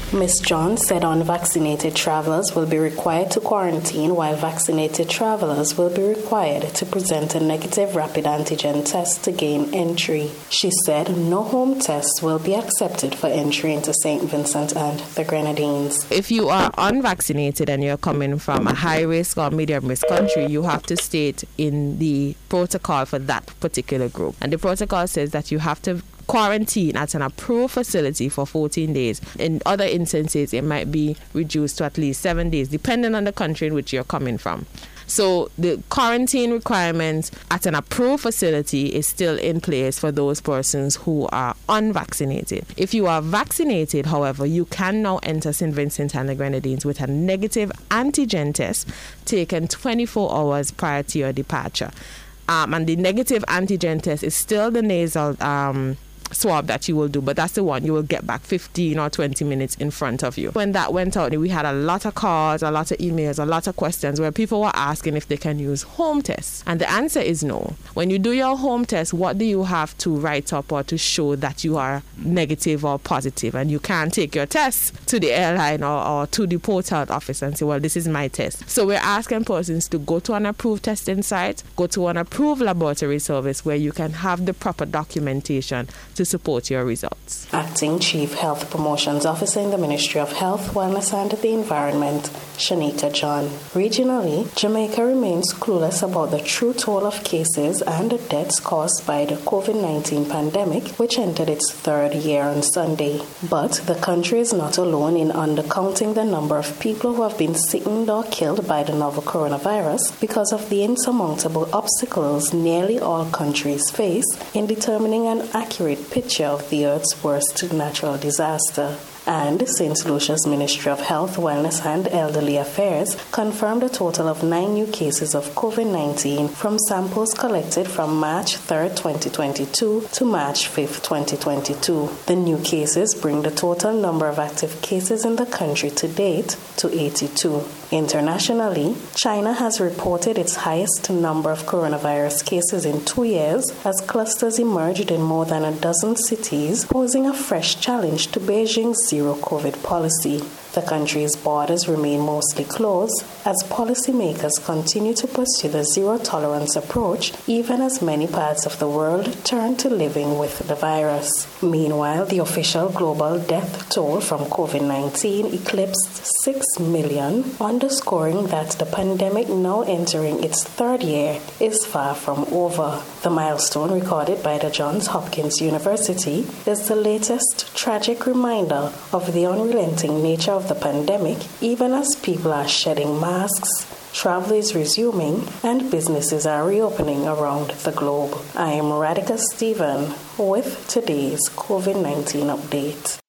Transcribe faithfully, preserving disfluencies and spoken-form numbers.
Miz John said unvaccinated travelers will be required to quarantine, while vaccinated travelers will be required to present a negative rapid antigen test to gain entry. She said no home tests will be accepted for entry into Saint Vincent and the Grenadines. If you are unvaccinated and you're coming from a high-risk or medium-risk country, you have to state in the protocol for that particular group. And the protocol says that you have to quarantine at an approved facility for fourteen days. In other instances, it might be reduced to at least seven days, depending on the country in which you're coming from. So the quarantine requirements at an approved facility is still in place for those persons who are unvaccinated. If you are vaccinated, however, you can now enter Saint Vincent and the Grenadines with a negative antigen test taken twenty-four hours prior to your departure. Um, and the negative antigen test is still the nasal um, swab that you will do, but that's the one you will get back fifteen or twenty minutes in front of you. When that went out, we had a lot of calls, a lot of emails, a lot of questions where people were asking if they can use home tests. And the answer is no. When you do your home test, what do you have to write up or to show that you are negative or positive? And you can't take your test to the airline or, or to the port health office and say, well, this is my test. So we're asking persons to go to an approved testing site, go to an approved laboratory service where you can have the proper documentation to support your results. Acting Chief Health Promotions Officer in the Ministry of Health, Wellness and the Environment, Shanika John. Regionally, Jamaica remains clueless about the true toll of cases and the deaths caused by the COVID nineteen pandemic, which entered its third year on Sunday. But the country is not alone in undercounting the number of people who have been sickened or killed by the novel coronavirus because of the insurmountable obstacles nearly all countries face in determining an accurate picture of the Earth's worst natural disaster. And Saint Lucia's Ministry of Health, Wellness and Elderly Affairs confirmed a total of nine new cases of COVID nineteen from samples collected from March third, twenty twenty-two to March fifth, twenty twenty-two. The new cases bring the total number of active cases in the country to date to eighty-two. Internationally, China has reported its highest number of coronavirus cases in two years as clusters emerged in more than a dozen cities, posing a fresh challenge to Beijing's zero COVID policy. The country's borders remain mostly closed as policymakers continue to pursue the zero-tolerance approach, even as many parts of the world turn to living with the virus. Meanwhile, the official global death toll from COVID nineteen eclipsed six million, underscoring that the pandemic, now entering its third year, is far from over. The milestone recorded by the Johns Hopkins University is the latest tragic reminder of the unrelenting nature of the pandemic, even as people are shedding masks, travel is resuming, and businesses are reopening around the globe. I am Radhika Stephen with today's COVID nineteen update.